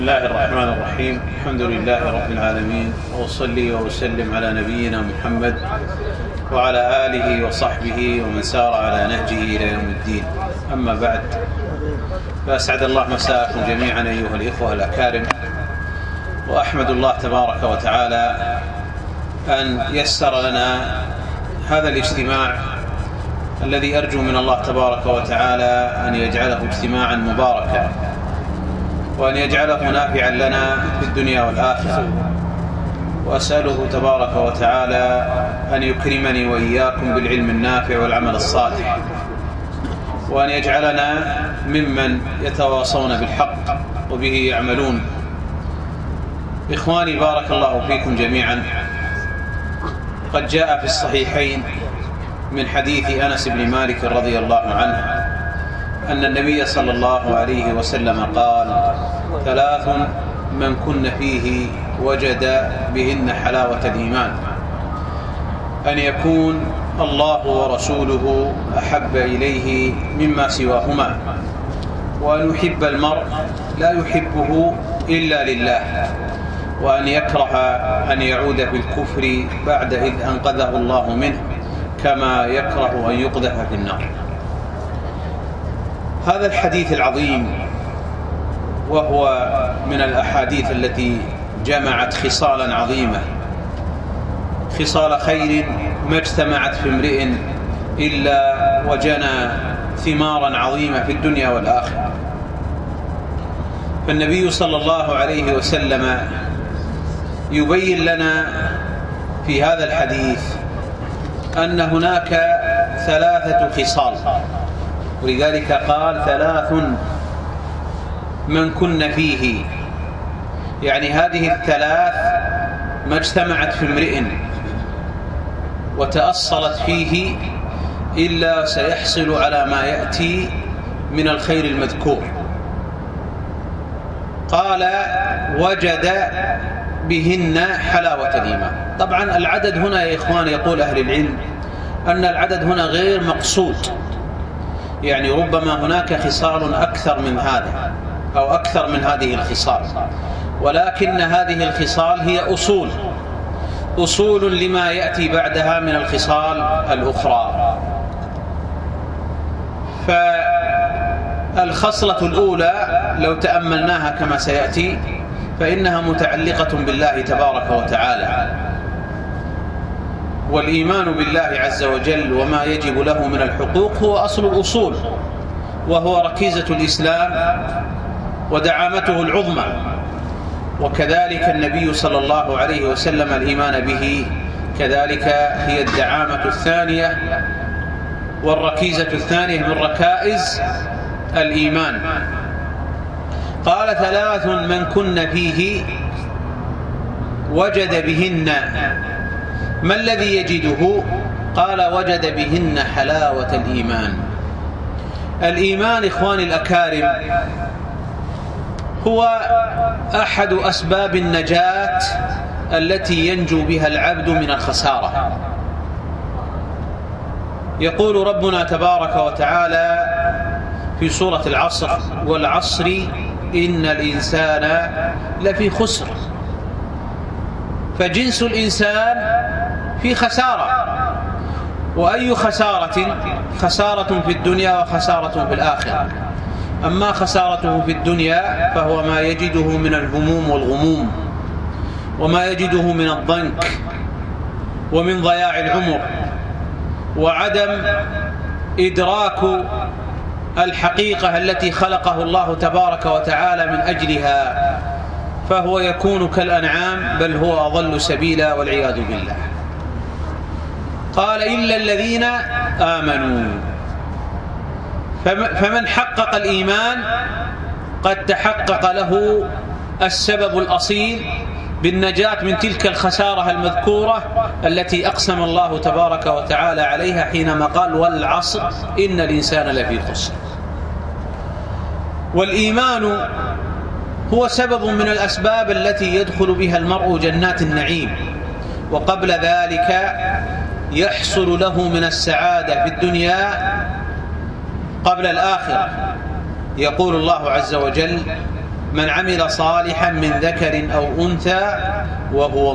بسم الله الرحمن الرحيم. الحمد لله رب العالمين، وأصلي وأسلم على نبينا محمد وعلى آله وصحبه ومن سار على نهجه إلى يوم الدين. أما بعد، فأسعد الله مساءكم جميعا أيها الإخوة الأكارم، وأحمد الله تبارك وتعالى أن يسر لنا هذا الاجتماع الذي أرجو من الله تبارك وتعالى أن يجعله اجتماعا مباركا، وأن يجعله نافعا لنا في الدنيا والآخرة، وأسأله تبارك وتعالى أن يكرمني وإياكم بالعلم النافع والعمل الصالح، وأن يجعلنا ممن يتواصون بالحق وبه يعملون. إخواني، بارك الله فيكم جميعا. قد جاء في الصحيحين من حديث أنس بن مالك رضي الله عنه أن النبي صلى الله عليه وسلم قال: 3 من كن فيه وجد بهن حلاوة الإيمان: أن يكون الله ورسوله أحب إليه مما سواهما، وأن يحب المرء لا يحبه إلا لله، وأن يكره أن يعود في الكفر بعد إذ أنقذه الله منه، كما يكره أن يقذف في النار. هذا الحديث العظيم وهو من الأحاديث التي جمعت خصالا عظيمة، خصال خير ما اجتمعت في امرئ إلا وجنى ثمارا عظيمة في الدنيا والآخرة. فالنبي صلى الله عليه وسلم يبين لنا في هذا الحديث أن هناك 3 خصال، ولذلك قال: 3 من كن فيه، يعني هذه ال3 ما اجتمعت في امرئ وتأصلت فيه إلا سيحصل على ما يأتي من الخير المذكور. قال: وجد بهن حلاوة الإيمان. طبعا العدد هنا يا إخوان، يقول أهل العلم أن العدد هنا غير مقصود، يعني ربما هناك خصال أكثر من هذا أو أكثر من هذه الخصال، ولكن هذه الخصال هي أصول لما يأتي بعدها من الخصال الأخرى. فالخصلة الأولى لو تأملناها كما سيأتي فإنها متعلقة بالله تبارك وتعالى، والإيمان بالله عز وجل وما يجب له من الحقوق هو أصل الأصول، وهو ركيزة الإسلام ودعامته العظمى. وكذلك النبي صلى الله عليه وسلم الإيمان به كذلك هي الدعامة الثانية والركيزة الثانية من ركائز الإيمان. قال: 3 من كن فيه وجد بهن. ما الذي يجده؟ قال: وجد بهن حلاوة الإيمان. الإيمان إخواني الأكارم هو أحد أسباب النجاة التي ينجو بها العبد من الخسارة. يقول ربنا تبارك وتعالى في سورة العصر: والعصر إن الإنسان لفي خسر. فجنس الإنسان في خسارة، وأي خسارة؟ خسارة في الدنيا وخسارة في الآخرة. أما خسارته في الدنيا فهو ما يجده من الهموم والغموم، وما يجده من الضنك ومن ضياع العمر وعدم إدراك الحقيقة التي خلقه الله تبارك وتعالى من أجلها، فهو يكون كالأنعام بل هو أضل سبيلا والعياذ بالله. قال: إلا الذين آمنوا. فمن حقق الإيمان قد تحقق له السبب الأصيل بالنجاة من تلك الخسارة المذكورة التي أقسم الله تبارك وتعالى عليها حينما قال: والعصر إن الإنسان لفي خسر. والإيمان هو سبب من الأسباب التي يدخل بها المرء جنات النعيم، وقبل ذلك يحصل له من السعادة في الدنيا قبل الآخرة. يقول الله عز وجل: من عمل صالحا من ذكر أو أنثى وهو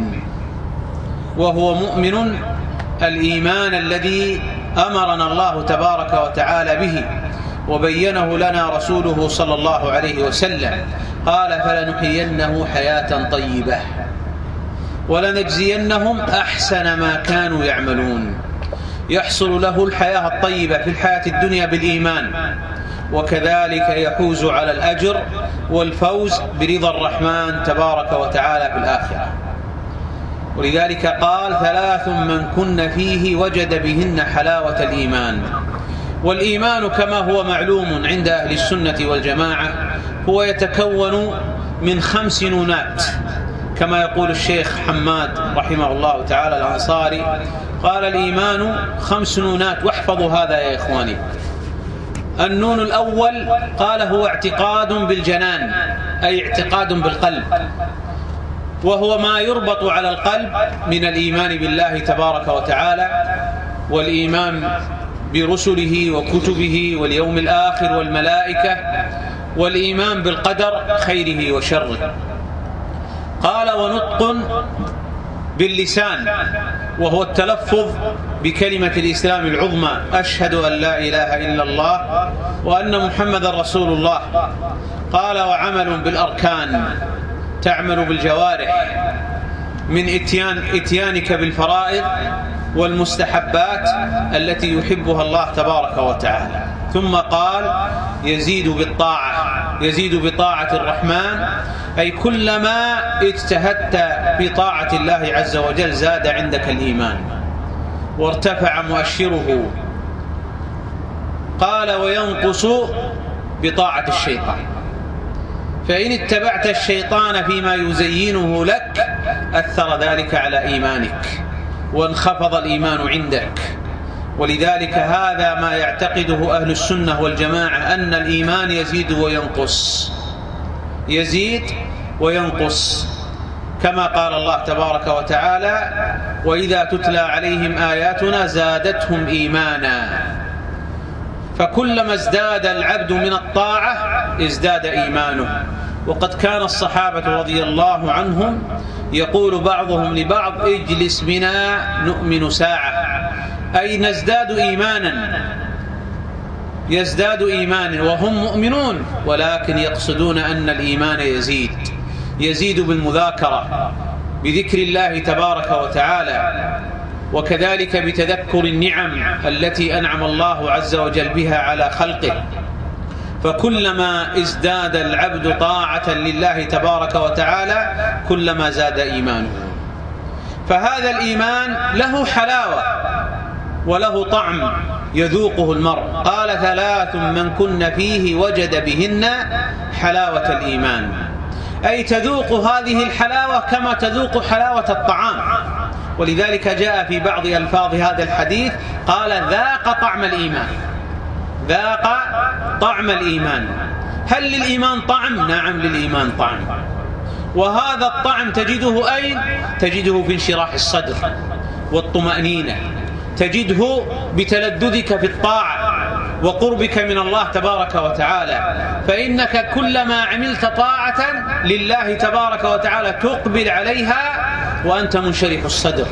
مؤمن الإيمان الذي أمرنا الله تبارك وتعالى به وبينه لنا رسوله صلى الله عليه وسلم. قال: فلنحيينه حياة طيبة ولنجزينهم أحسن ما كانوا يعملون. يحصل له الحياة الطيبة في الحياة الدنيا بالإيمان، وكذلك يحوز على الأجر والفوز برضا الرحمن تبارك وتعالى في الآخرة. ولذلك قال: 3 من كن فيه وجد بهن حلاوة الإيمان. والإيمان كما هو معلوم عند أهل السنة والجماعة هو يتكون من 5 نونات، كما يقول الشيخ حماد رحمه الله تعالى الأنصاري، قال: الإيمان 5 نونات. واحفظوا هذا يا إخواني. النون الأول قال: هو اعتقاد بالجنان، أي اعتقاد بالقلب، وهو ما يربط على القلب من الإيمان بالله تبارك وتعالى، والإيمان برسله وكتبه واليوم الآخر والملائكة، والإيمان بالقدر خيره وشره. قال: ونطق باللسان، وهو التلفظ بكلمة الإسلام العظمى: أشهد أن لا إله إلا الله وأن محمدا رسول الله. قال: وعمل بالأركان، تعمل بالجوارح من إتيانك بالفرائض والمستحبات التي يحبها الله تبارك وتعالى. ثم قال: يزيد بالطاعة، يزيد بطاعة الرحمن، أي كلما اجتهدت بطاعة الله عز وجل زاد عندك الإيمان وارتفع مؤشره. قال: وينقص بطاعة الشيطان، فإن اتبعت الشيطان فيما يزينه لك أثر ذلك على إيمانك وانخفض الإيمان عندك. ولذلك هذا ما يعتقده أهل السنة والجماعة، أن الإيمان يزيد وينقص، يزيد وينقص، كما قال الله تبارك وتعالى: وإذا تتلى عليهم آياتنا زادتهم إيمانا. فكلما ازداد العبد من الطاعة ازداد إيمانه. وقد كان الصحابة رضي الله عنهم يقول بعضهم لبعض: اجلس بنا نؤمن ساعة، أي نزداد إيمانا، يزداد إيمانا وهم مؤمنون، ولكن يقصدون أن الإيمان يزيد بالمذاكرة بذكر الله تبارك وتعالى، وكذلك بتذكر النعم التي أنعم الله عز وجل بها على خلقه. فكلما ازداد العبد طاعة لله تبارك وتعالى كلما زاد إيمانه. فهذا الإيمان له حلاوة وله طعم يذوقه المرء. قال: 3 من كن فيه وجد بهن حلاوة الإيمان، أي تذوق هذه الحلاوة كما تذوق حلاوة الطعام. ولذلك جاء في بعض ألفاظ هذا الحديث قال: ذاق طعم الإيمان، ذاق طعم الإيمان. هل للإيمان طعم؟ نعم، للإيمان طعم. وهذا الطعم تجده أين؟ تجده في انشراح الصدر والطمأنينة، تجده بتلذذك في الطاعة وقربك من الله تبارك وتعالى. فإنك كلما عملت طاعة لله تبارك وتعالى تقبل عليها وأنت منشرح الصدر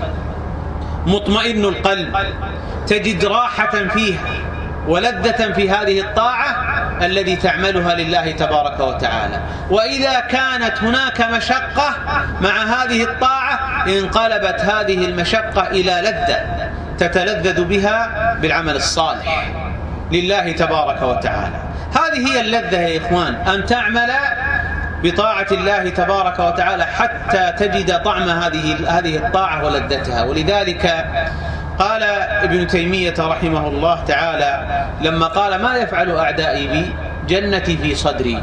مطمئن القلب، تجد راحة فيها ولذة في هذه الطاعة الذي تعملها لله تبارك وتعالى. وإذا كانت هناك مشقة مع هذه الطاعة انقلبت هذه المشقة إلى لذة تتلذذ بها بالعمل الصالح لله تبارك وتعالى. هذه هي اللذة يا إخوان، أن تعمل بطاعة الله تبارك وتعالى حتى تجد طعم هذه الطاعة ولذتها. ولذلك قال ابن تيمية رحمه الله تعالى لما قال: ما يفعل أعدائي بي؟ جنتي في صدري.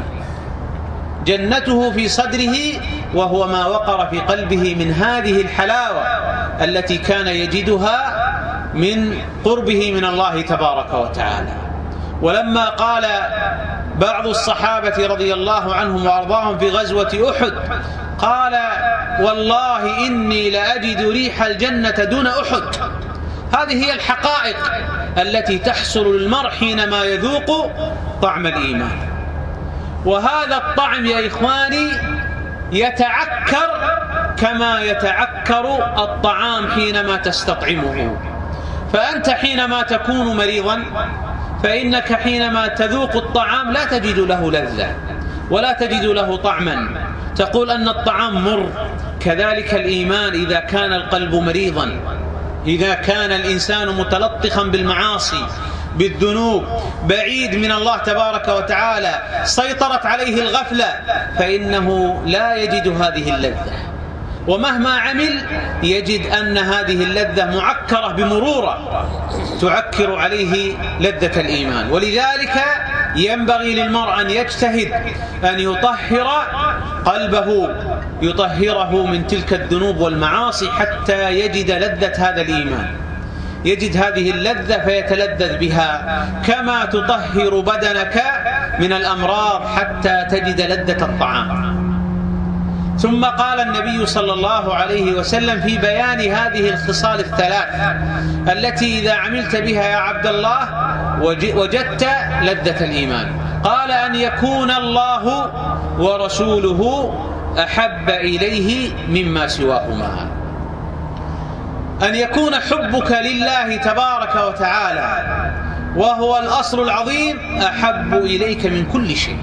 جنته في صدره، وهو ما وقر في قلبه من هذه الحلاوة التي كان يجدها من قربه من الله تبارك وتعالى. ولما قال بعض الصحابة رضي الله عنهم وأرضاهم في غزوة أحد قال: والله إني لأجد ريح الجنة دون أحد. هذه هي الحقائق التي تحصل للمرء حينما يذوق طعم الإيمان. وهذا الطعم يا إخواني يتعكر كما يتعكر الطعام حينما تستطعمه. فأنت حينما تكون مريضا فإنك حينما تذوق الطعام لا تجد له لذة ولا تجد له طعما، تقول أن الطعام مر. كذلك الإيمان إذا كان القلب مريضا، إذا كان الإنسان متلطخا بالمعاصي بالذنوب بعيد من الله تبارك وتعالى، سيطرت عليه الغفلة، فإنه لا يجد هذه اللذة، ومهما عمل يجد أن هذه اللذة معكرة بمرورة تعكر عليه لذة الإيمان. ولذلك ينبغي للمرء أن يجتهد أن يطهر قلبه، يطهره من تلك الذنوب والمعاصي حتى يجد لذة هذا الإيمان، يجد هذه اللذة فيتلذذ بها، كما تطهر بدنك من الأمراض حتى تجد لذة الطعام. ثم قال النبي صلى الله عليه وسلم في بيان هذه الخصال الثلاث التي إذا عملت بها يا عبد الله وجدت لذة الإيمان، قال أن يكون الله ورسوله أحب إليه مما سواهما، أن يكون حبك لله تبارك وتعالى وهو الأصل العظيم أحب إليك من كل شيء.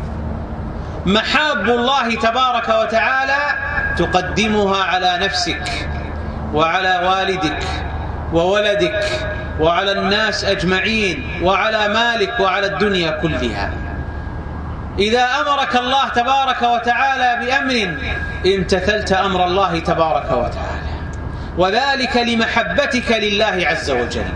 محاب الله تبارك وتعالى تقدمها على نفسك وعلى والدك وولدك وعلى الناس أجمعين وعلى مالك وعلى الدنيا كلها. إذا أمرك الله تبارك وتعالى بأمر امتثلت أمر الله تبارك وتعالى، وذلك لمحبتك لله عز وجل،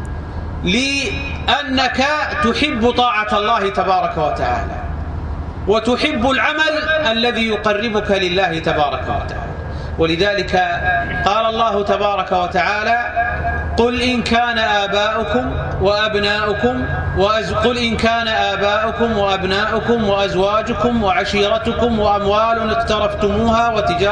لأنك تحب طاعة الله تبارك وتعالى وتحب العمل الذي يقربك لله تبارك وتعالى. ولذلك قال الله تبارك وتعالى: قل إن كان آباؤكم وأبناؤكم وأزواجكم وعشيرتكم وأموال اقترفتموها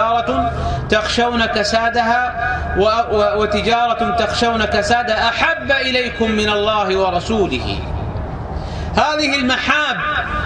وتجارة تخشون كسادها أحب إليكم من الله ورسوله. هذه المحاب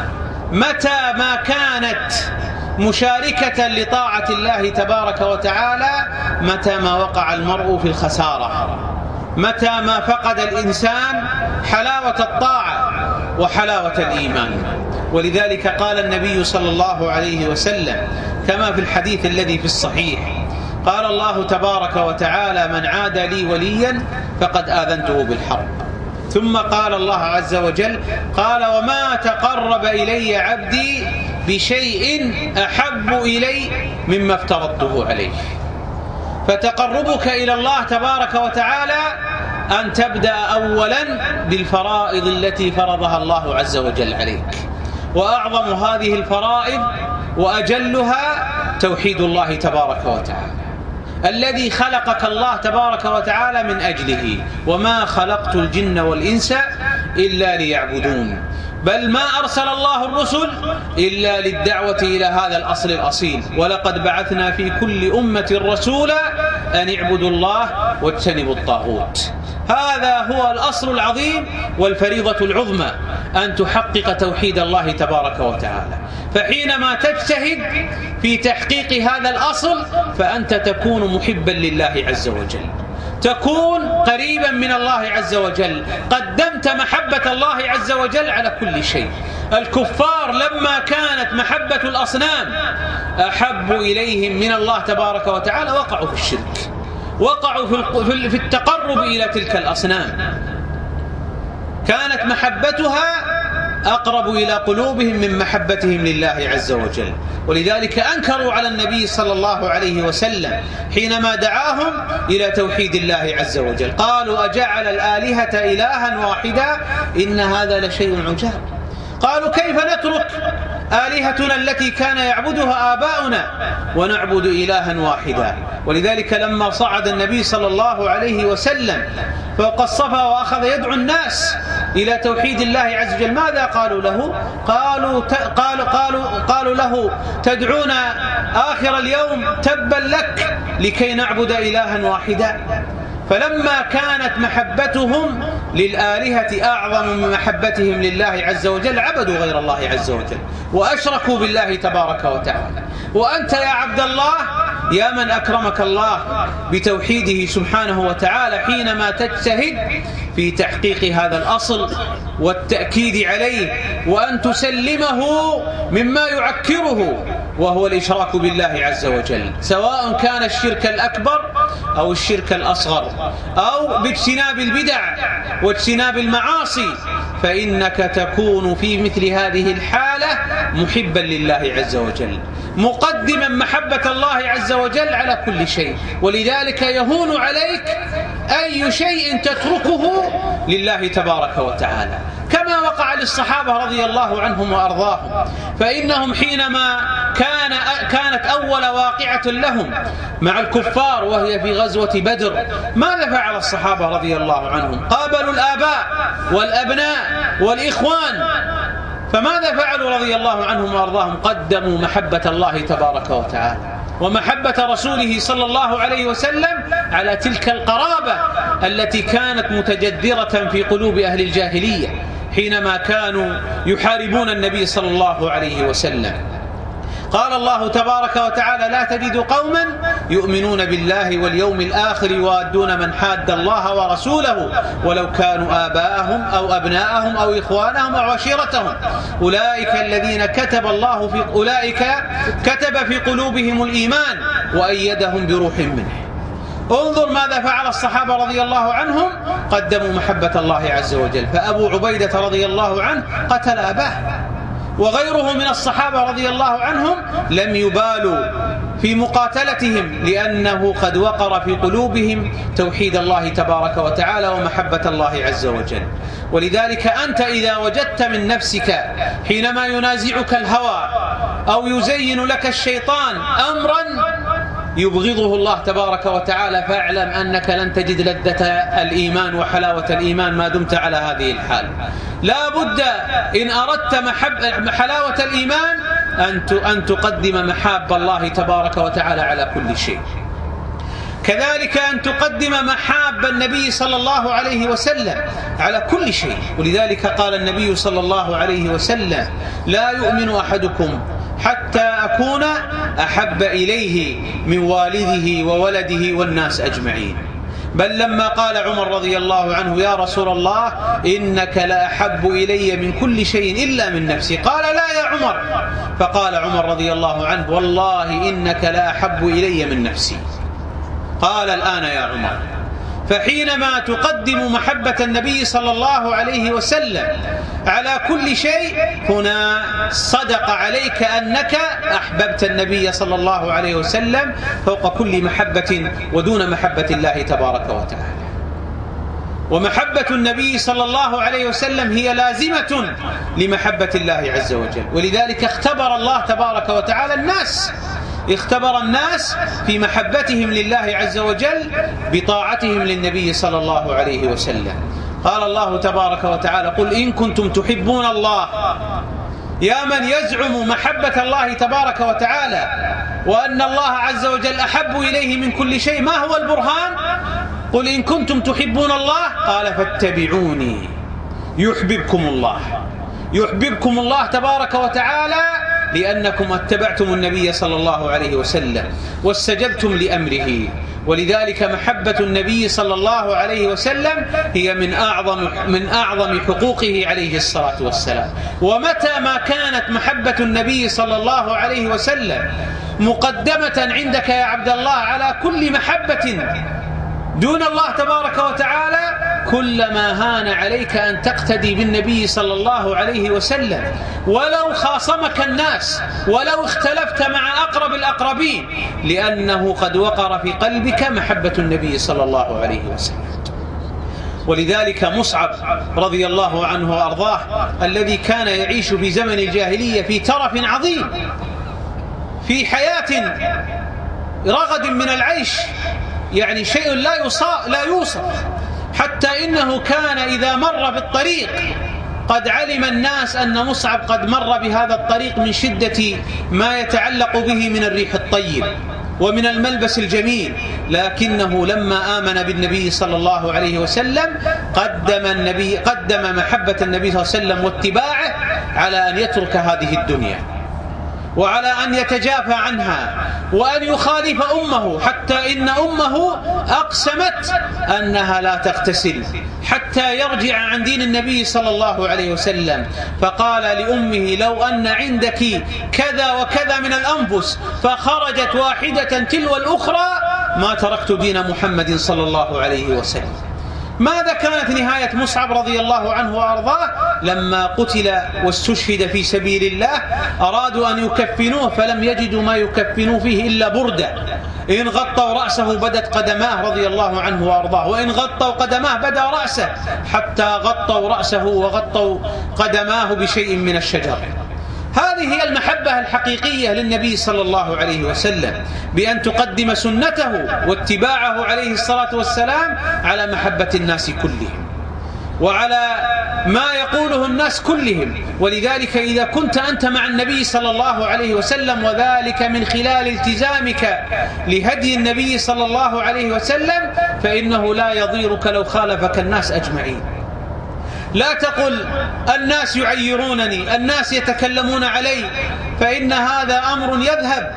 متى ما كانت مشاركة لطاعة الله تبارك وتعالى، متى ما وقع المرء في الخسارة، متى ما فقد الإنسان حلاوة الطاعة وحلاوة الإيمان. ولذلك قال النبي صلى الله عليه وسلم كما في الحديث الذي في الصحيح، قال الله تبارك وتعالى: من عاد لي وليا فقد آذنته بالحرب. ثم قال الله عز وجل: قال: وما تقرب إلي عبدي بشيء أحب إلي مما افترضته عليه. فتقربك إلى الله تبارك وتعالى أن تبدأ أولا بالفرائض التي فرضها الله عز وجل عليك، وأعظم هذه الفرائض وأجلها توحيد الله تبارك وتعالى الذي خلقك الله تبارك وتعالى من أجله: وما خلقت الجن والإنس إلا ليعبدون. بل ما أرسل الله الرسل إلا للدعوة إلى هذا الأصل الأصيل: ولقد بعثنا في كل أمة رسولا أن اعبدوا الله واجتنبوا الطاغوت. هذا هو الأصل العظيم والفريضة العظمى، أن تحقق توحيد الله تبارك وتعالى. فحينما تجتهد في تحقيق هذا الأصل فأنت تكون محبا لله عز وجل، تكون قريبا من الله عز وجل، قدمت محبة الله عز وجل على كل شيء. الكفار لما كانت محبة الأصنام أحب إليهم من الله تبارك وتعالى وقعوا في الشرك، وقعوا في التقرب إلى تلك الأصنام، كانت محبتها أقرب إلى قلوبهم من محبتهم لله عز وجل. ولذلك أنكروا على النبي صلى الله عليه وسلم حينما دعاهم إلى توحيد الله عز وجل، قالوا: أجعل الآلهة إلها واحدا إن هذا لشيء عجاب. قالوا: كيف نترك آلهتنا التي كان يعبدها آباؤنا ونعبد إلها واحدا؟ ولذلك لما صعد النبي صلى الله عليه وسلم فوق الصفا وأخذ يدعو الناس إلى توحيد الله عز وجل، ماذا قالوا له؟ قالوا له: تدعونا آخر اليوم تبا لك لكي نعبد إلها واحدا. فلما كانت محبتهم للآلهة أعظم من محبتهم لله عز وجل عبدوا غير الله عز وجل وأشركوا بالله تبارك وتعالى. وأنت يا عبد الله يا من أكرمك الله بتوحيده سبحانه وتعالى حينما تجتهد في تحقيق هذا الأصل والتأكيد عليه وأن تسلمه مما يعكره وهو الإشراك بالله عز وجل، سواء كان الشرك الأكبر أو الشرك الأصغر أو باجتناب البدع واجتناب المعاصي، فإنك تكون في مثل هذه الحالة محبا لله عز وجل مقدما محبة الله عز وجل على كل شيء. ولذلك يهون عليك أي شيء تتركه لله تبارك وتعالى، كما وقع للصحابة رضي الله عنهم وأرضاهم، فإنهم حينما كانت أول واقعة لهم مع الكفار وهي في غزوة بدر، ماذا فعل الصحابة رضي الله عنهم؟ قابلوا الآباء والأبناء والإخوان، فماذا فعلوا رضي الله عنهم وأرضاهم؟ قدموا محبة الله تبارك وتعالى ومحبة رسوله صلى الله عليه وسلم على تلك القرابة التي كانت متجذرة في قلوب أهل الجاهلية حينما كانوا يحاربون النبي صلى الله عليه وسلم. قال الله تبارك وتعالى: لا تجد قوما يؤمنون بالله واليوم الآخر يوادون من حاد الله ورسوله ولو كانوا آباءهم أو أبناءهم أو إخوانهم أو عشيرتهم أولئك الذين كتب في قلوبهم الإيمان وأيدهم بروح منه. انظر ماذا فعل الصحابة رضي الله عنهم، قدموا محبة الله عز وجل. فأبو عبيدة رضي الله عنه قتل أباه، وغيره من الصحابة رضي الله عنهم لم يبالوا في مقاتلتهم لأنه قد وقر في قلوبهم توحيد الله تبارك وتعالى ومحبة الله عز وجل. ولذلك أنت إذا وجدت من نفسك حينما ينازعك الهوى أو يزين لك الشيطان أمرا يبغضه الله تبارك وتعالى، فاعلم أنك لن تجد لذة الإيمان وحلاوة الإيمان ما دمت على هذه الحال. لا بد إن أردت حلاوة الإيمان أن تقدم محاب الله تبارك وتعالى على كل شيء، كذلك أن تقدم محاب النبي صلى الله عليه وسلم على كل شيء. ولذلك قال النبي صلى الله عليه وسلم: لا يؤمن أحدكم حتى أكون أحب إليه من والده وولده والناس أجمعين. بل لما قال عمر رضي الله عنه: يا رسول الله إنك لأحب إلي من كل شيء إلا من نفسي، قال: لا يا عمر. فقال عمر رضي الله عنه: والله إنك لأحب إلي من نفسي. قال: الآن يا عمر. فحينما تقدم محبة النبي صلى الله عليه وسلم على كل شيء هنا صدق عليك أنك أحببت النبي صلى الله عليه وسلم فوق كل محبة ودون محبة الله تبارك وتعالى. ومحبة النبي صلى الله عليه وسلم هي لازمة لمحبة الله عز وجل. ولذلك اختبر الله تبارك وتعالى الناس في محبتهم لله عز وجل بطاعتهم للنبي صلى الله عليه وسلم. قال الله تبارك وتعالى: قل إن كنتم تحبون الله. يا من يزعم محبة الله تبارك وتعالى وأن الله عز وجل أحب إليه من كل شيء، ما هو البرهان؟ قل إن كنتم تحبون الله، قال: فاتبعوني يحببكم الله تبارك وتعالى لأنكم اتبعتم النبي صلى الله عليه وسلم واستجبتم لأمره. ولذلك محبة النبي صلى الله عليه وسلم هي من أعظم حقوقه عليه الصلاة والسلام. ومتى ما كانت محبة النبي صلى الله عليه وسلم مقدمة عندك يا عبد الله على كل محبة دون الله تبارك وتعالى، كلما هان عليك أن تقتدي بالنبي صلى الله عليه وسلم، ولو خاصمك الناس، ولو اختلفت مع أقرب الأقربين، لأنه قد وقر في قلبك محبة النبي صلى الله عليه وسلم. ولذلك مصعب رضي الله عنه وأرضاه الذي كان يعيش في زمن الجاهلية في ترف عظيم، في حياة رغد من العيش، يعني شيء لا يوصف، حتى إنه كان إذا مر بالطريق قد علم الناس أن مصعب قد مر بهذا الطريق من شدة ما يتعلق به من الريح الطيب ومن الملبس الجميل لكنه لما آمن بالنبي صلى الله عليه وسلم قدم محبة النبي صلى الله عليه وسلم واتباعه على أن يترك هذه الدنيا، وعلى أن يتجافى عنها، وأن يخالف أمه، حتى إن أمه أقسمت أنها لا تغتسل حتى يرجع عن دين النبي صلى الله عليه وسلم. فقال لأمه: لو أن عندك كذا وكذا من الأنفس فخرجت واحدة تلو الأخرى ما تركت دين محمد صلى الله عليه وسلم. ماذا كانت نهاية مصعب رضي الله عنه وأرضاه؟ لما قتل واستشهد في سبيل الله أرادوا أن يكفنوه فلم يجدوا ما يكفنوا فيه إلا بردة، إن غطوا رأسه بدت قدماه رضي الله عنه وأرضاه، وإن غطوا قدماه بدا رأسه، حتى غطوا رأسه وغطوا قدماه بشيء من الشجر. هذه هي المحبة الحقيقية للنبي صلى الله عليه وسلم، بأن تقدم سنته واتباعه عليه الصلاة والسلام على محبة الناس كلهم وعلى ما يقوله الناس كلهم. ولذلك إذا كنت أنت مع النبي صلى الله عليه وسلم، وذلك من خلال التزامك لهدي النبي صلى الله عليه وسلم، فإنه لا يضيرك لو خالفك الناس أجمعين. لا تقل الناس يعيرونني، الناس يتكلمون علي، فإن هذا أمر يذهب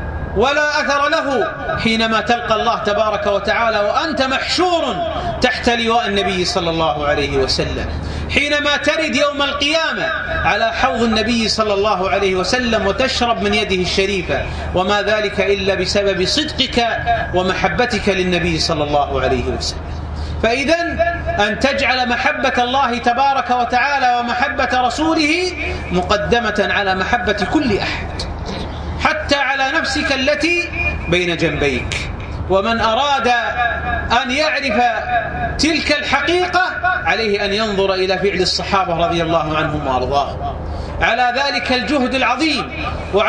ولا أثر له حينما تلقى الله تبارك وتعالى وأنت محشور تحت لواء النبي صلى الله عليه وسلم، حينما ترد يوم القيامة على حوض النبي صلى الله عليه وسلم وتشرب من يده الشريفة، وما ذلك إلا بسبب صدقك ومحبتك للنبي صلى الله عليه وسلم. فإذن أن تجعل محبة الله تبارك وتعالى ومحبة رسوله مقدمة على محبة كل أحد، حتى على نفسك التي بين جنبيك. ومن أراد أن يعرف تلك الحقيقة عليه أن ينظر إلى فعل الصحابة رضي الله عنهم وأرضاهم على ذلك الجهد العظيم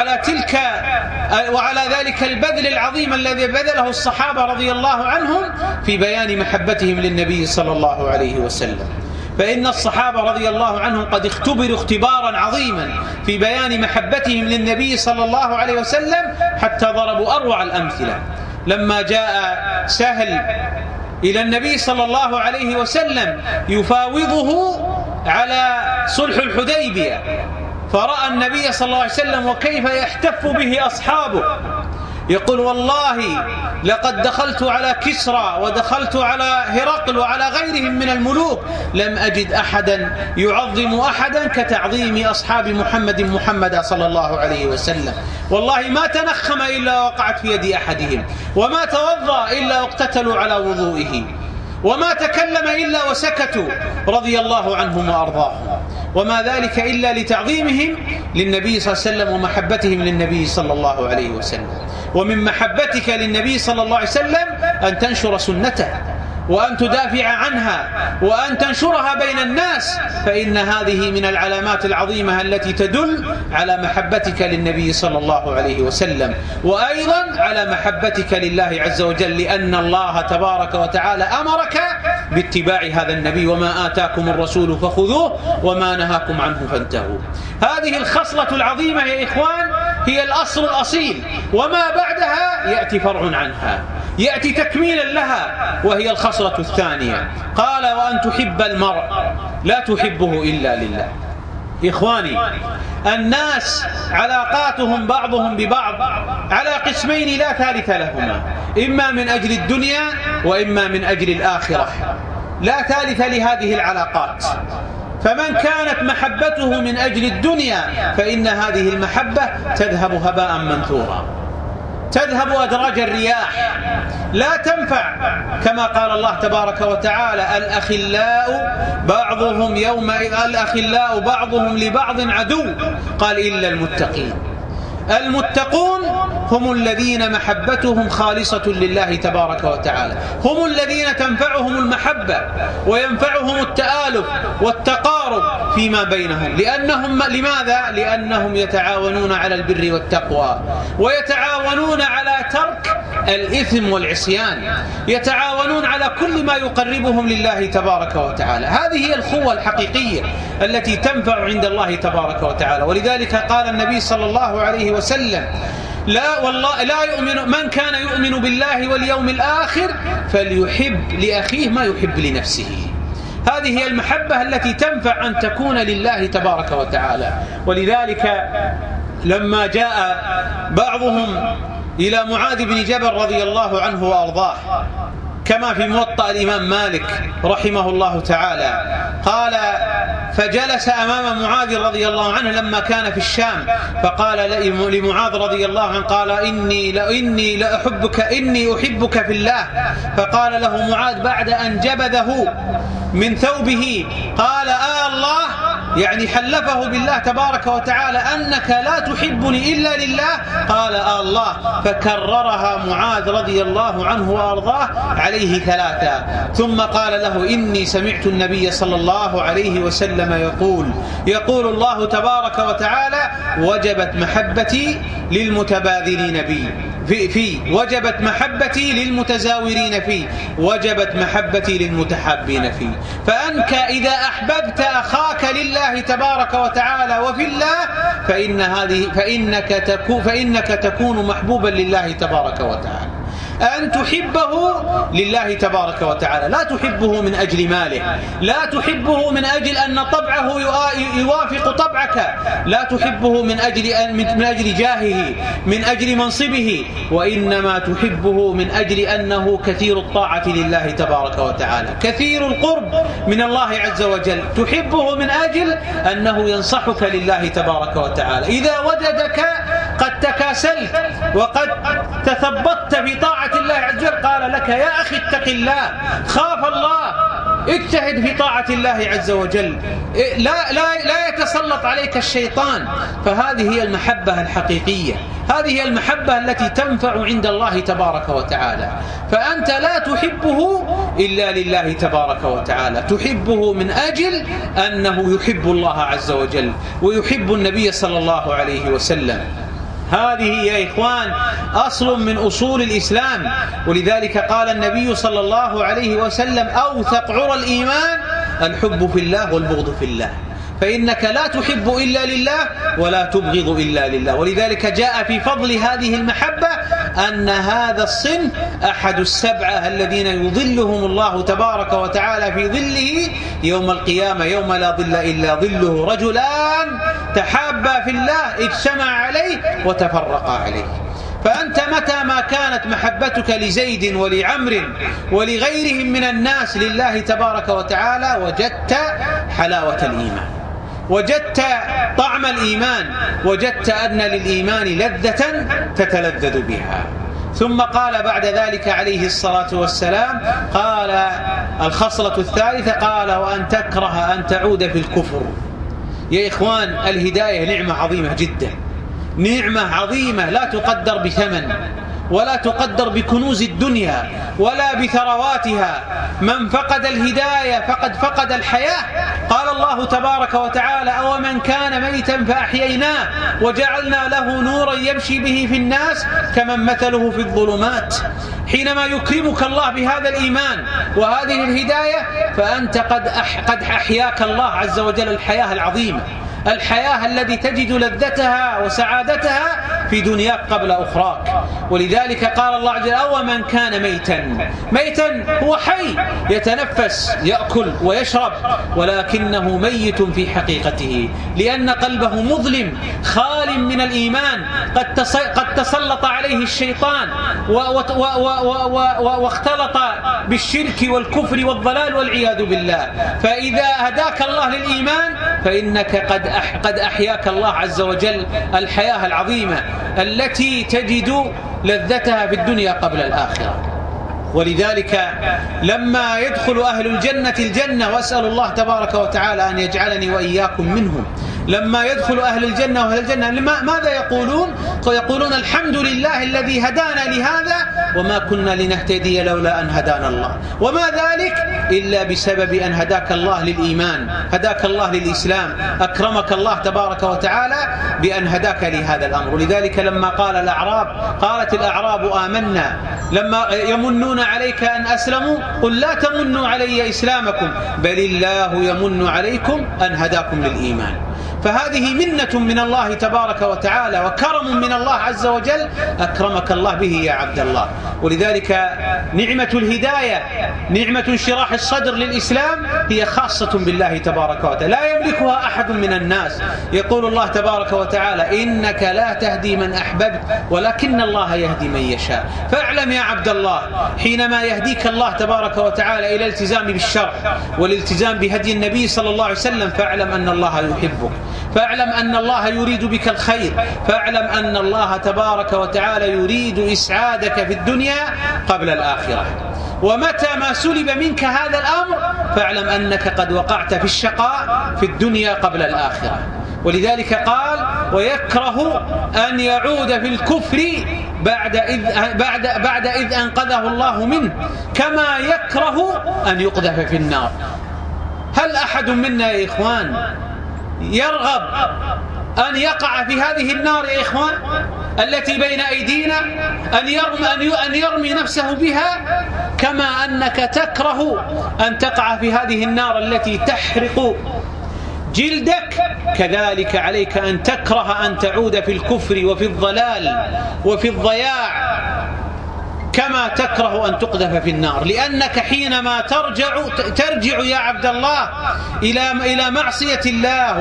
وعلى ذلك البذل العظيم الذي بذله الصحابة رضي الله عنهم في بيان محبتهم للنبي صلى الله عليه وسلم. فإن الصحابة رضي الله عنهم قد اختبروا اختبارا عظيما في بيان محبتهم للنبي صلى الله عليه وسلم، حتى ضربوا أروع الأمثلة. لما جاء سهل إلى النبي صلى الله عليه وسلم يفاوضه على صلح الحديبية، فرأى النبي صلى الله عليه وسلم وكيف يحتف به أصحابه، يقول: والله لقد دخلت على كسرى ودخلت على هرقل وعلى غيرهم من الملوك لم أجد أحدا يعظم أحدا كتعظيم أصحاب محمد صلى الله عليه وسلم. والله ما تنخم إلا وقعت في يد أحدهم، وما توضأ إلا اقتتلوا على وضوئه، وما تكلم إلا وسكتوا رضي الله عنهم وأرضاهم، وما ذلك إلا لتعظيمهم للنبي صلى الله عليه وسلم ومحبتهم للنبي صلى الله عليه وسلم. ومن محبتك للنبي صلى الله عليه وسلم أن تنشر سنته، وأن تدافع عنها، وأن تنشرها بين الناس، فإن هذه من العلامات العظيمة التي تدل على محبتك للنبي صلى الله عليه وسلم، وأيضا على محبتك لله عز وجل، لأن الله تبارك وتعالى أمرك باتباع هذا النبي: وما آتاكم الرسول فخذوه وما نهاكم عنه فانتهوا. هذه الخصلة العظيمة يا إخوان هي الأصل الأصيل، وما بعدها يأتي فرع عنها، يأتي تكميلا لها، وهي الخصلة الثانية. قال: وأن تحب المرء لا تحبه إلا لله. إخواني، الناس علاقاتهم بعضهم ببعض على قسمين لا ثالث لهما، إما من أجل الدنيا وإما من أجل الآخرة، لا ثالث لهذه العلاقات. فمن كانت محبته من أجل الدنيا فإن هذه المحبة تذهب هباء منثورا، تذهب أدراج الرياح، لا تنفع. كما قال الله تبارك وتعالى: الأخلاء بعضهم لبعض عدو، قال: إلا المتقين. المتقون هم الذين محبتهم خالصة لله تبارك وتعالى، هم الذين تنفعهم المحبة وينفعهم التآلف والتقارب فيما بينهم. لماذا؟ لأنهم يتعاونون على البر والتقوى، ويتعاونون على ترك الإثم والعصيان، يتعاونون على كل ما يقربهم لله تبارك وتعالى. هذه هي الخوة الحقيقية التي تنفع عند الله تبارك وتعالى. ولذلك قال النبي صلى الله عليه وسلم: لا والله لا يؤمن من كان يؤمن بالله واليوم الآخر فليحب لأخيه ما يحب لنفسه. هذه هي المحبة التي تنفع أن تكون لله تبارك وتعالى. ولذلك لما جاء بعضهم إلى معاذ بن جبل رضي الله عنه وأرضاه كما في موطأ الإمام مالك رحمه الله تعالى، قال فجلس أمام معاذ رضي الله عنه لما كان في الشام، فقال لمعاذ رضي الله عنه قال إني أحبك في الله. فقال له معاذ بعد أن جبذه من ثوبه قال الله، يعني حلفه بالله تبارك وتعالى أنك لا تحبني إلا لله. قال الله، فكررها معاذ رضي الله عنه وأرضاه عليه 3. ثم قال له إني سمعت النبي صلى الله عليه وسلم يقول الله تبارك وتعالى وجبت محبتي للمتباذلين في وجبت محبتي للمتزاورين فيه، وجبت محبتي للمتحابين فيه. فأنك إذا أحببت أخاك لله تبارك وتعالى وفي الله فإنك تكون محبوبا لله تبارك وتعالى. أن تحبه لله تبارك وتعالى، لا تحبه من أجل ماله، لا تحبه من أجل أن طبعه يوافق طبعك، لا تحبه من أجل جاهه، من أجل منصبه، وإنما تحبه من أجل أنه كثير الطاعة لله تبارك وتعالى، كثير القرب من الله عز وجل. تحبه من أجل أنه ينصحك لله تبارك وتعالى. إذا وجدك قد تكاسلت وقد تثبطت في طاعة الله عز وجل قال لك يا أخي اتق الله، خاف الله، اجتهد في طاعة الله عز وجل، لا يتسلط عليك الشيطان. فهذه هي المحبة الحقيقية، هذه هي المحبة التي تنفع عند الله تبارك وتعالى. فأنت لا تحبه إلا لله تبارك وتعالى، تحبه من أجل أنه يحب الله عز وجل ويحب النبي صلى الله عليه وسلم. هذه يا إخوان أصل من أصول الإسلام. ولذلك قال النبي صلى الله عليه وسلم أوثق عرى الإيمان الحب في الله والبغض في الله، فإنك لا تحب إلا لله ولا تبغض إلا لله. ولذلك جاء في فضل هذه المحبة أن هذا الصنف أحد السبعة الذين يظلهم الله تبارك وتعالى في ظله يوم القيامة يوم لا ظل إلا ظله، رجلان تحابا في الله اجتمع عليه وتفرقا عليه. فأنت متى ما كانت محبتك لزيد ولعمر ولغيرهم من الناس لله تبارك وتعالى وجدت حلاوة الإيمان، وجدت طعم الإيمان، وجدت أن للإيمان لذة تتلذذ بها. ثم قال بعد ذلك عليه الصلاة والسلام، قال الخصلة الثالثة قال وأن تكره أن تعود في الكفر. يا إخوان الهداية نعمة عظيمة جدا، نعمة عظيمة لا تقدر بثمن ولا تقدر بكنوز الدنيا ولا بثرواتها. من فقد الهداية فقد فقد الحياة. قال الله تبارك وتعالى أومن كان ميتا فأحييناه وجعلنا له نورا يمشي به في الناس كمن مثله في الظلمات. حينما يكرمك الله بهذا الإيمان وهذه الهداية فأنت قد أحياك الله عز وجل الحياة العظيمة، الحياة التي تجد لذتها وسعادتها في دنياك قبل أخراك. ولذلك قال الله عز وجل أومن كان ميتا هو حي يتنفس يأكل ويشرب ولكنه ميت في حقيقته، لأن قلبه مظلم خال من الإيمان، قد تسلط عليه الشيطان واختلط بالشرك والكفر والضلال والعياذ بالله. فإذا هداك الله للإيمان فإنك قد أحياك الله عز وجل الحياة العظيمة التي تجد لذتها في الدنيا قبل الآخرة. ولذلك لما يدخل أهل الجنة وأسأل الله تبارك وتعالى أن يجعلني وإياكم منهم، لما يدخل أهل الجنة وأهل الجنة ماذا يقولون؟ يقولون الحمد لله الذي هدانا لهذا وما كنا لنهتدي لولا أن هدانا الله. وما ذلك إلا بسبب أن هداك الله للإيمان، هداك الله للإسلام، أكرمك الله تبارك وتعالى بأن هداك لهذا الأمر. لذلك لما قالت الأعراب آمنا لما يمنون عليك أن أسلموا قل لا تمنوا علي إسلامكم بل الله يمن عليكم أن هداكم للإيمان. فهذه منة من الله تبارك وتعالى وكرم من الله عز وجل أكرمك الله به يا عبد الله. ولذلك نعمة الهداية، نعمة انشراح الصدر للإسلام هي خاصة بالله تبارك وتعالى، لا يملكها أحد من الناس. يقول الله تبارك وتعالى: إنك لا تهدي من أحببت ولكن الله يهدي من يشاء. فاعلم يا عبد الله، حينما يهديك الله تبارك وتعالى إلى الالتزام بالشرع والالتزام بهدي النبي صلى الله عليه وسلم، فاعلم أن الله يحبك، فاعلم أن الله يريد بك الخير، فاعلم أن الله تبارك وتعالى يريد إسعادك في الدنيا قبل الآخرة. ومتى ما سلب منك هذا الأمر فاعلم أنك قد وقعت في الشقاء في الدنيا قبل الآخرة. ولذلك قال: ويكره أن يعود في الكفر بعد إذ أنقذه الله منه، كما يكره أن يقذف في النار. هل أحد منا يا إخوان يرغب أن يقع في هذه النار يا إخوان التي بين أيدينا، أن يرمي نفسه بها، كما أنك تكره أن تقع في هذه النار التي تحرق جلدك، كذلك عليك أن تكره أن تعود في الكفر وفي الضلال وفي الضياع، كما تكره أن تقذف في النار. لأنك حينما ترجع يا عبد الله إلى معصية الله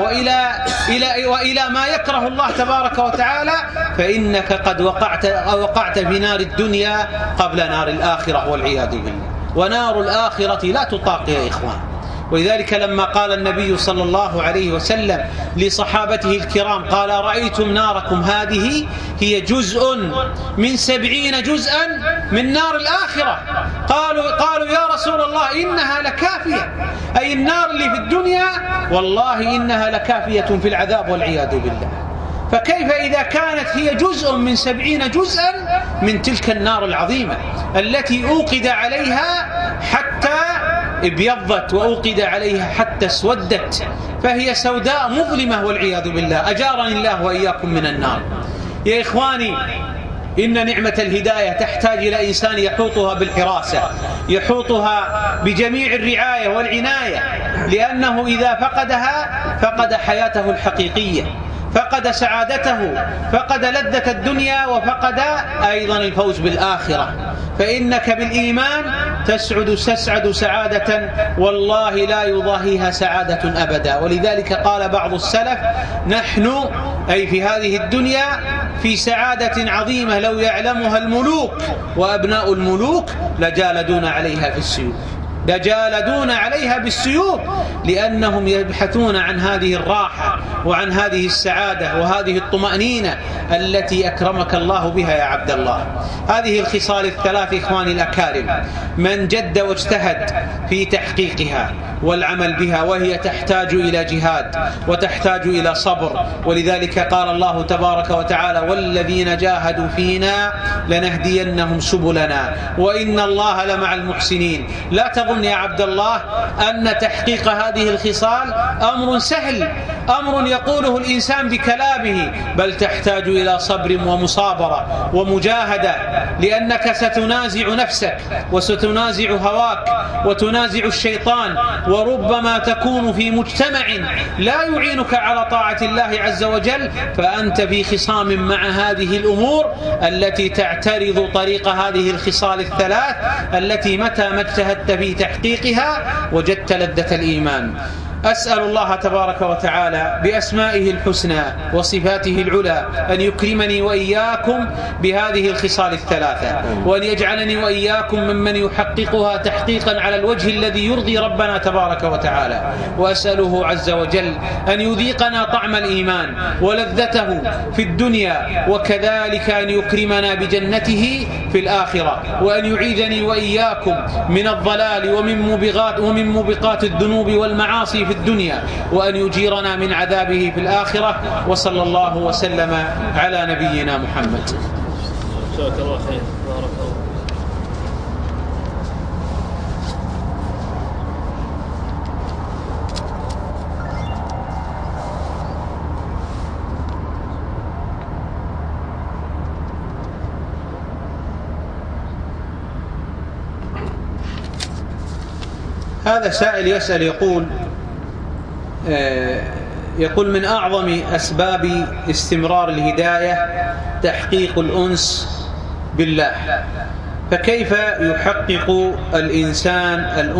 وإلى ما يكره الله تبارك وتعالى، فإنك قد وقعت في نار الدنيا قبل نار الآخرة والعياذ بالله. ونار الآخرة لا تطاق يا إخوان. ولذلك لما قال النبي صلى الله عليه وسلم لصحابته الكرام، قال: رأيتم ناركم هذه هي جزء من 70 جزءا من نار الآخرة. قالوا يا رسول الله إنها لكافية، أي النار اللي في الدنيا والله إنها لكافية في العذاب والعياذ بالله. فكيف إذا كانت هي جزء من 70 جزءا من تلك النار العظيمة التي أوقد عليها حتى ابيضت وأوقد عليها حتى اسودت، فهي سوداء مظلمة والعياذ بالله. أجارني الله وإياكم من النار. يا إخواني، إن نعمة الهداية تحتاج إلى إنسان يحوطها بالحراسة، يحوطها بجميع الرعاية والعناية، لأنه إذا فقدها فقد حياته الحقيقية، فقد سعادته، فقد لذة الدنيا، وفقد أيضا الفوز بالآخرة. فإنك بالإيمان تسعد سعادة والله لا يضاهيها سعادة أبدا. ولذلك قال بعض السلف: نحن أي في هذه الدنيا في سعادة عظيمة لو يعلمها الملوك، وأبناء الملوك لجالدون عليها بالسيوف، لأنهم يبحثون عن هذه الراحة وعن هذه السعادة وهذه الطمأنينة التي أكرمك الله بها يا عبد الله. هذه الخصال الثلاث إخواني الأكارم، من جد واجتهد في تحقيقها والعمل بها، وهي تحتاج إلى جهاد وتحتاج إلى صبر. ولذلك قال الله تبارك وتعالى: والذين جاهدوا فينا لنهدينهم سبلنا وإن الله لمع المحسنين. لا تظن يا عبد الله أن تحقيق هذه الخصال أمر سهل، أمر يقوله الإنسان بكلامه، بل تحتاج إلى صبر ومصابرة ومجاهدة، لأنك ستنازع نفسك وستنازع هواك وتنازع الشيطان، وربما تكون في مجتمع لا يعينك على طاعة الله عز وجل، فأنت في خصام مع هذه الأمور التي تعترض طريق هذه الخصال الثلاث، التي متى ما اجتهدت في تحقيقها وجدت لذة الإيمان. أسأل الله تبارك وتعالى بأسمائه الحسنى وصفاته العلى أن يكرمني وإياكم بهذه الخصال الثلاثة، وأن يجعلني وإياكم ممن يحققها تحقيقا على الوجه الذي يرضي ربنا تبارك وتعالى. وأسأله عز وجل أن يذيقنا طعم الإيمان ولذته في الدنيا، وكذلك أن يكرمنا بجنته في الآخرة، وأن يعيذني وإياكم من الضلال ومن موبقات الذنوب والمعاصي في الدنيا، وأن يجيرنا من عذابه في الآخرة. وصلى الله وسلم على نبينا محمد. جزاك الله خير. بارك الله. هذا سائل يسأل يقول: يقول من أعظم أسباب استمرار الهداية تحقيق الأنس بالله، فكيف يحقق الإنسان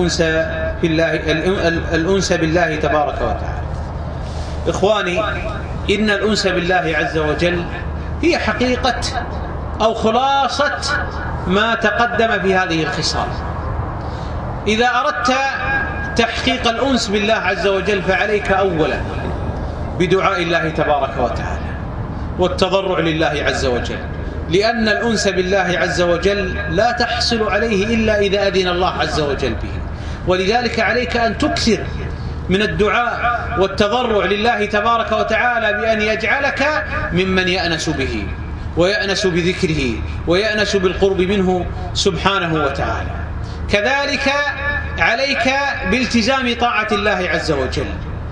الأنس بالله تبارك وتعالى؟ إخواني، إن الأنس بالله عز وجل هي حقيقة أو خلاصة ما تقدم في هذه الخصال. إذا أردت تحقيق الأنس بالله عز وجل فعليك أولا بدعاء الله تبارك وتعالى والتضرع لله عز وجل، لأن الأنس بالله عز وجل لا تحصل عليه إلا إذا أذن الله عز وجل به. ولذلك عليك أن تكثر من الدعاء والتضرع لله تبارك وتعالى بأن يجعلك ممن يأنس به ويأنس بذكره ويأنس بالقرب منه سبحانه وتعالى. كذلك عليك بالتزام طاعة الله عز وجل.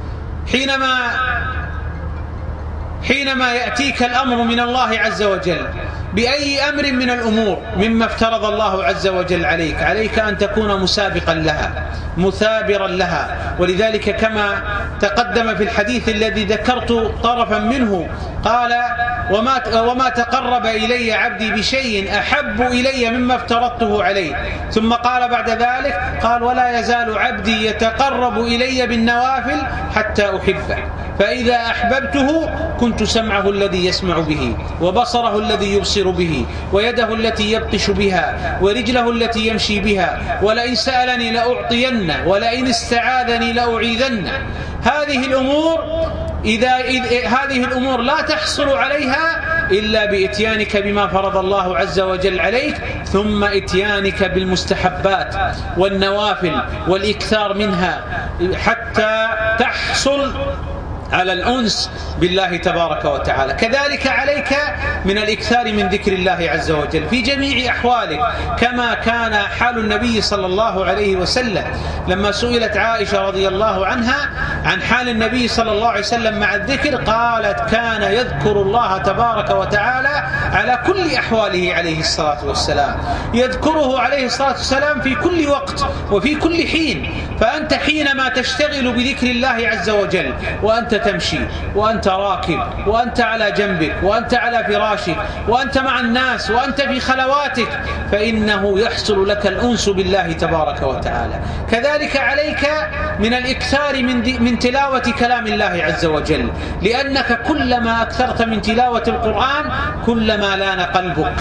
حينما يأتيك الأمر من الله عز وجل بأي أمر من الأمور مما افترض الله عز وجل عليك أن تكون مسابقا لها مثابرا لها. ولذلك كما تقدم في الحديث الذي ذكرت طرفا منه قال: وما تقرب إلي عبدي بشيء أحب إلي مما افترضته عليه. ثم قال بعد ذلك قال: ولا يزال عبدي يتقرب إلي بالنوافل حتى أحبه، فإذا أحببته كنت سمعه الذي يسمع به وبصره الذي يبصر به ويده التي يبطش بها ورجله التي يمشي بها، ولئن سألني لأعطينه ولئن استعاذني لأعيذنه. هذه الأمور لا تحصل عليها إلا بإتيانك بما فرض الله عز وجل عليك، ثم إتيانك بالمستحبات والنوافل والإكثار منها حتى تحصل على الأنس بالله تبارك وتعالى. كذلك عليك من الإكثار من ذكر الله عز وجل في جميع أحوالك، كما كان حال النبي صلى الله عليه وسلم لما سئلت عائشة رضي الله عنها عن حال النبي صلى الله عليه وسلم مع الذكر قالت: كان يذكر الله تبارك وتعالى على كل أحواله عليه الصلاة والسلام، يذكره عليه الصلاة والسلام في كل وقت وفي كل حين. فأنت حينما تشتغل بذكر الله عز وجل وأنت تمشي وأنت راكب وأنت على جنبك وأنت على فراشك وأنت مع الناس وأنت في خلواتك، فإنه يحصل لك الأنس بالله تبارك وتعالى. كذلك عليك من الإكثار من تلاوة كلام الله عز وجل، لأنك كلما أكثرت من تلاوة القرآن كلما لان قلبك،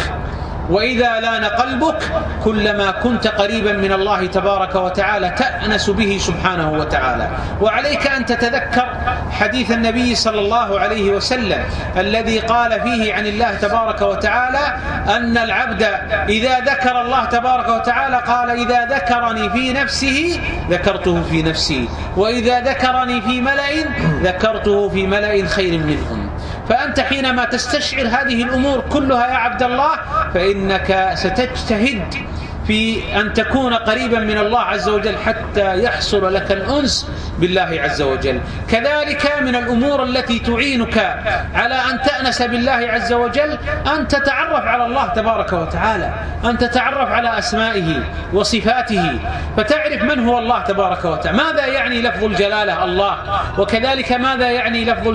وإذا لان قلبك كلما كنت قريبا من الله تبارك وتعالى تأنس به سبحانه وتعالى. وعليك أن تتذكر حديث النبي صلى الله عليه وسلم الذي قال فيه عن الله تبارك وتعالى أن العبد إذا ذكر الله تبارك وتعالى قال: إذا ذكرني في نفسه ذكرته في نفسي، وإذا ذكرني في ملأ ذكرته في ملأ خير منهم. فأنت حينما تستشعر هذه الأمور كلها يا عبد الله فإنك ستجتهد في أن تكون قريبا من الله عز وجل حتى يحصل لك الأنس بالله عز وجل. كذلك من الأمور التي تعينك على أن تأنس بالله عز وجل أن تتعرف على الله تبارك وتعالى، أن تتعرف على أسمائه وصفاته، فتعرف من هو الله تبارك وتعالى. ماذا يعني لفظ الجلالة الله؟ وكذلك ماذا يعني لفظ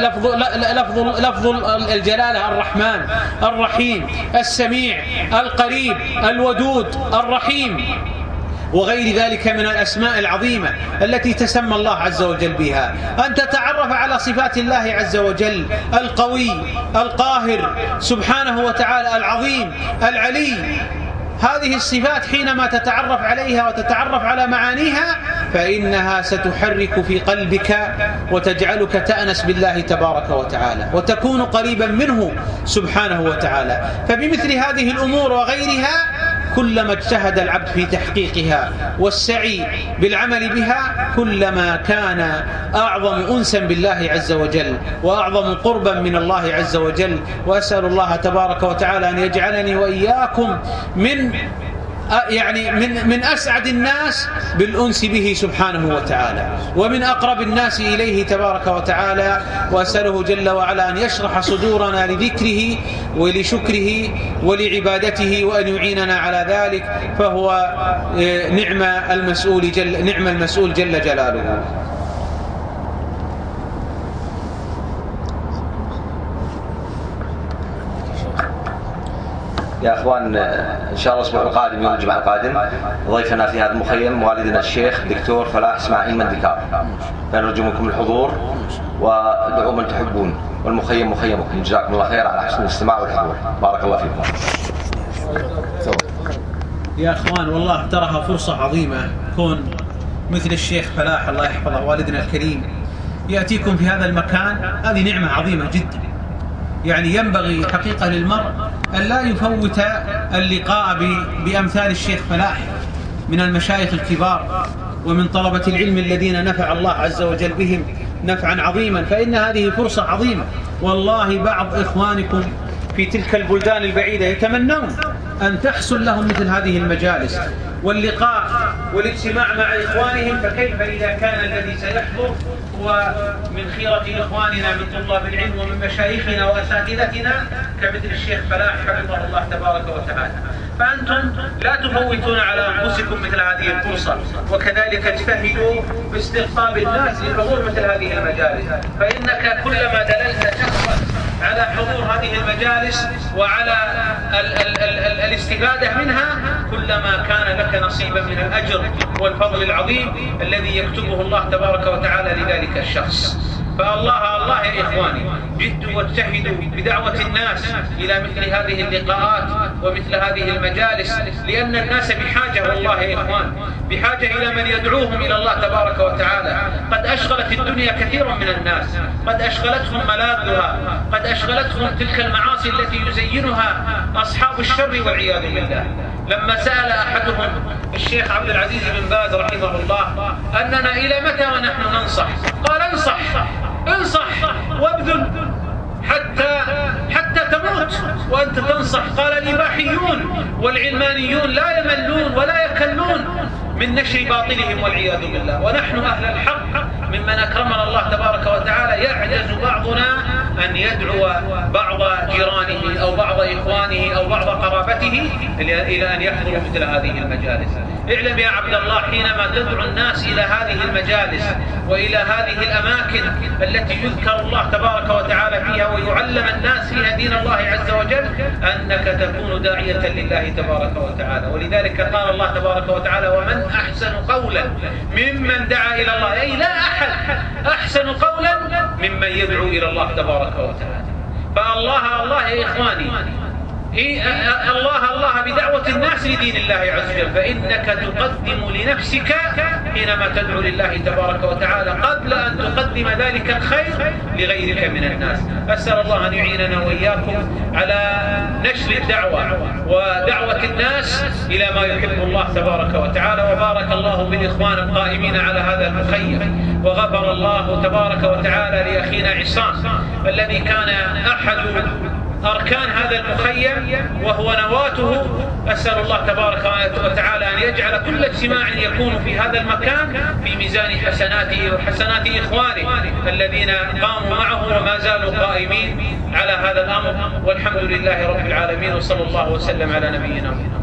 الجلالة الرحمن الرحيم السميع القريب الودود الرحيم، وغير ذلك من الأسماء العظيمة التي تسمى الله عز وجل بها. أن تتعرف على صفات الله عز وجل: القوي القاهر سبحانه وتعالى، العظيم العلي. هذه الصفات حينما تتعرف عليها وتتعرف على معانيها فإنها ستحرك في قلبك وتجعلك تأنس بالله تبارك وتعالى وتكون قريبا منه سبحانه وتعالى. فبمثل هذه الأمور وغيرها كلما اجتهد العبد في تحقيقها والسعي بالعمل بها كلما كان أعظم أنسا بالله عز وجل وأعظم قربا من الله عز وجل. وأسأل الله تبارك وتعالى أن يجعلني وإياكم من أسعد الناس بالأنس به سبحانه وتعالى ومن أقرب الناس إليه تبارك وتعالى. وأسأله جل وعلا أن يشرح صدورنا لذكره ولشكره ولعبادته وأن يعيننا على ذلك، فهو نعم المسؤول جل جلاله. يا أخوان، إن شاء الله الأسبوع القادم يوم الجمعة القادم ضيفنا في هذا المخيم والدنا الشيخ الدكتور فلاح إسماعيل مندكار، فنرجو منكم الحضور وادعوا من تحبون، والمخيم مخيمكم. جزاكم الله خير على حسن الاستماع والحضور، بارك الله فيكم. يا أخوان، والله تراها فرصة عظيمة كون مثل الشيخ فلاح الله يحفظه والدنا الكريم يأتيكم في هذا المكان. هذه نعمة عظيمة جدا، يعني ينبغي حقيقة للمرء أن لا يفوت اللقاء بأمثال الشيخ فلاح من المشايخ الكبار ومن طلبة العلم الذين نفع الله عز وجل بهم نفعا عظيما، فإن هذه فرصة عظيمة. والله بعض إخوانكم في تلك البلدان البعيدة يتمنون أن تحصل لهم مثل هذه المجالس واللقاء والاجتماع مع إخوانهم، فكيف إذا كان الذي سيحضر هو من خيرة إخواننا من طلاب العلم ومن مشايخنا وأساتذتنا كمثل الشيخ فلاح حفظه الله تبارك وتعالى. فأنتم لا تفوتون على أنفسكم مثل هذه الفرصة، وكذلك اجتهدوا باستقطاب الناس لحضور مثل هذه المجالس، فإنك كلما دللت شخصا على حضور هذه المجالس وعلى الاستفادة منها كلما كان لك نصيبا من الأجر والفضل العظيم الذي يكتبه الله تبارك وتعالى لذلك الشخص. فالله يا إخواني، جدوا واجتهدوا بدعوة الناس إلى مثل هذه اللقاءات ومثل هذه المجالس، لأن الناس بحاجة، والله يا إخوان بحاجة إلى من يدعوهم إلى الله تبارك وتعالى. قد أشغلت الدنيا كثيرا من الناس، قد أشغلتهم ملاذها، قد أشغلتهم تلك المعاصي التي يزينها أصحاب الشر والعياذ بالله. لما سأل أحدهم الشيخ عبد العزيز بن باز رحمه الله أننا إلى متى ونحن ننصح؟ قال انصح وابذل حتى تموت وأنت تنصح. قال الإباحيون والعلمانيون لا يملون ولا يكلون من نشر باطلهم والعياذ بالله، ونحن أهل الحق ممن أكرمنا الله تبارك وتعالى يعجز بعضنا أن يدعو بعض جيرانه أو بعض إخوانه أو بعض قرابته إلى أن يحضروا مثل هذه المجالس. اعلم يا عبد الله، حينما تدعو الناس إلى هذه المجالس وإلى هذه الأماكن التي يذكر الله تبارك وتعالى فيها ويعلم الناس فيها دين الله عز وجل، أنك تكون داعية لله تبارك وتعالى. ولذلك قال الله تبارك وتعالى: ومن أحسن قولا ممن دعا إلى الله، أي لا أحد أحسن قولا ممن يدعو إلى الله تبارك وتعالى. فالله يا إخواني، الله بدعوة الناس لدين الله عز وجل، فإنك تقدم لنفسك حينما تدعو لله تبارك وتعالى قبل أن تقدم ذلك الخير لغيرك من الناس. أسأل الله أن يعيننا وإياكم على نشر الدعوة ودعوة الناس إلى ما يحب الله تبارك وتعالى. وبارك الله بالإخوان القائمين على هذا المخيم، وغفر الله تبارك وتعالى لأخينا عصام الذي كان أحد أركان هذا المخيم وهو نواته. أسأل الله تبارك وتعالى أن يجعل كل اجتماع يكون في هذا المكان في ميزان حسناته وحسنات إخوانه الذين قاموا معه وما زالوا قائمين على هذا الأمر. والحمد لله رب العالمين، وصلى الله وسلم على نبينا محمد.